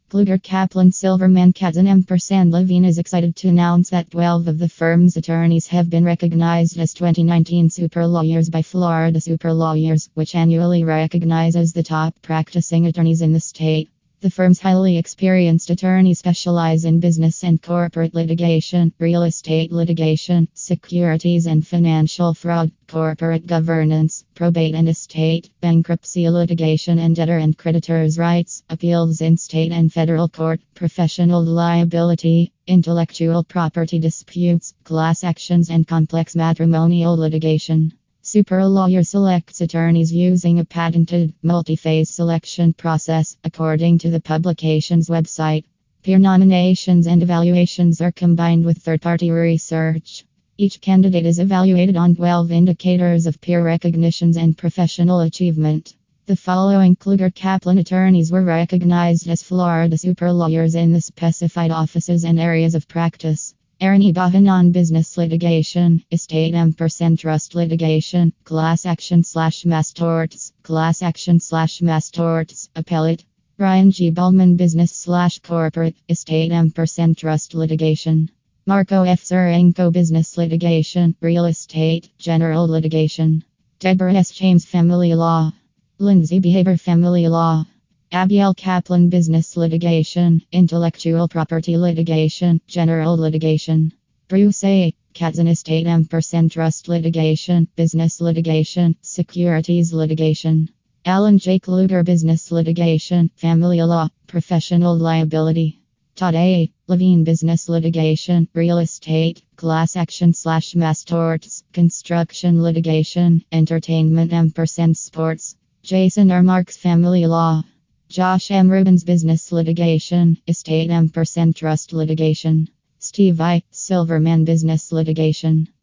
Kluger Kaplan Silverman Katzen Ampersand Levine is excited to announce that 12 of the firm's attorneys have been recognized as 2019 Super Lawyers by Florida Super Lawyers, which annually recognizes the top practicing attorneys in the state. The firm's highly experienced attorneys specialize in business and corporate litigation, real estate litigation, securities and financial fraud, corporate governance, probate and estate, bankruptcy litigation and debtor and creditors' rights, appeals in state and federal court, professional liability, intellectual property disputes, class actions and complex matrimonial litigation. Super Lawyer selects attorneys using a patented multi-phase selection process, according to the publication's website. Peer nominations and evaluations are combined with third-party research. Each candidate is evaluated on 12 indicators of peer recognitions and professional achievement. The following Kluger Kaplan attorneys were recognized as Florida Super Lawyers in the specified offices and areas of practice. Aaron E. on business litigation, estate & trust litigation, class action / mass torts, mass torts, appellate. Ryan G. Ballman business / corporate, estate & trust litigation. Marco F. Zerenko business litigation, real estate, general litigation. Deborah S. James family law. Lindsay Behavior family law. Abiel Kaplan business litigation, intellectual property litigation, general litigation. Bruce A. Katzen estate & trust litigation, business litigation, securities litigation. Alan J. Kluger business litigation, family law, professional liability. Todd A. Levine business litigation, real estate, class action / mass torts, construction litigation, entertainment & sports. Jason R. Marks family law. Josh M. Rubens business litigation, estate & trust litigation. Steve I. Silverman business litigation.